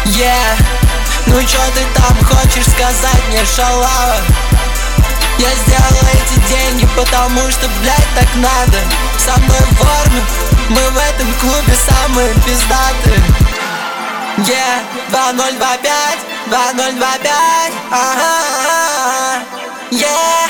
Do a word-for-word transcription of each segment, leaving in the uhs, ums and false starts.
Yeah. Ну чё ты там хочешь сказать мне, шалава? Я сделал эти деньги, потому что, блядь, так надо. Со мной в форме, мы в этом клубе самые пиздатые. Yeah, два ноль два пять, два ноль два пять, ага, yeah,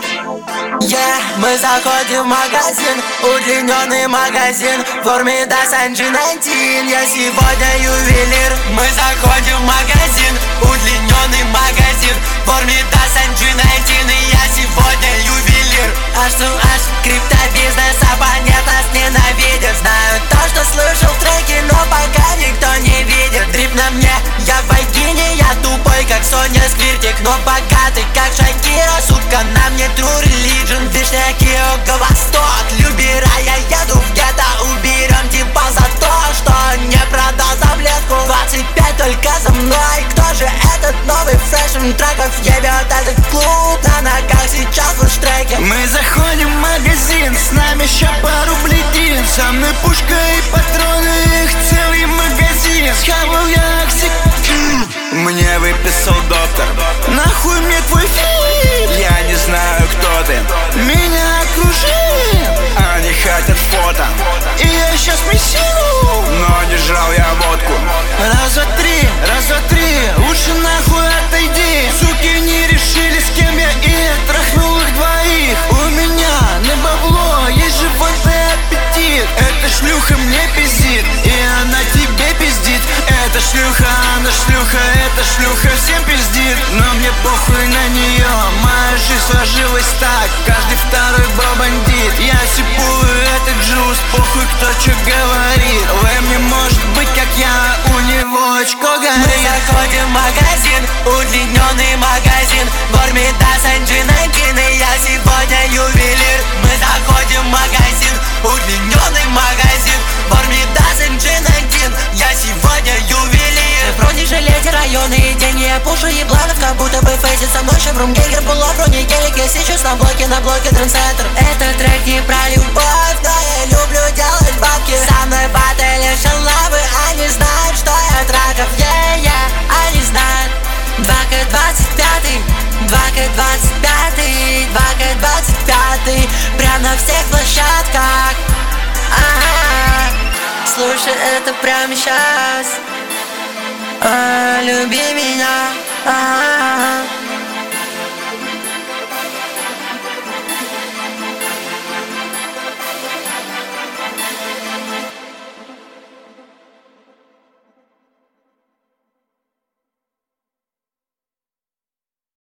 yeah. Мы заходим в магазин, удлиненный магазин, в форме до Сан Джи девятнадцать. Я сегодня ювелир. Мы заходим в магазин, удлиненный магазин, в форме до Сан Джи девятнадцать. Я сегодня ювелир. Аж су аж, криптобизнес, оппонент нас ненавидит. Знаю то, что слышал в треке, но пока никто не видит. Дрип на мне, я в вагине, я тупой, как Соня Сквиртик, но богатый, как Шакира. Сутка на мне true religion, вишняки около восток. Любера, я еду в гетто, уберем типа за то, что не продал таблетку. Двадцать пять только за мной. Кто же этот новый фрешн треков ебет этот клуб? На ногах сейчас в треке. Мы заходим в магазин, с нами ща пару бледин. Со мной пушка и патроны, их целый магазин. Схавал я аксик, мне выписал доктор. Нахуй мне твой фильм? Я не знаю, кто ты. Меня окружили, они хотят фото, и я сейчас мессирую, но не жрал я водку. Раз, два, три, раз, два, три, лучше нахуй отойди. Суки не решили, с кем я, и я трахнул их двоих. У меня на бабло есть живот и аппетит. Эта шлюха мне пиздит, и она тебе пиздит. Эта шлюха, она шлюха, эта шлюха всем пиздит. Но мне похуй на нее, моя жизнь сложилась так. Каждый второй бандит. Я сипую этот джуз, похуй кто чё говорит. Вы мне может быть как я, у него очко горит. Мы заходим в магазин, удлиненный магазин, в форме до Сан Джи девятнадцать. И я сегодня ювелир. Мы заходим в магазин, удлиненный магазин, в форме до Сан Джи девятнадцать. Я сегодня ювелир. В бронежилете районные деньги, я пушу ебланов, как будто бы фейсит со мной шевром Гейгер. Была в бронегелик, я сейчас на блоке, на блоке трендсеттер. Это трек не про любовь, но я люблю делать бабки. Со мной батали шалавы, они знают, что я траков, yeah, yeah, они знают. два ка двадцать пять, два ка двадцать пять, два ка двадцать пять, прям на всех площадках. Ага, слушай это прямо сейчас. А, люби меня. Ага.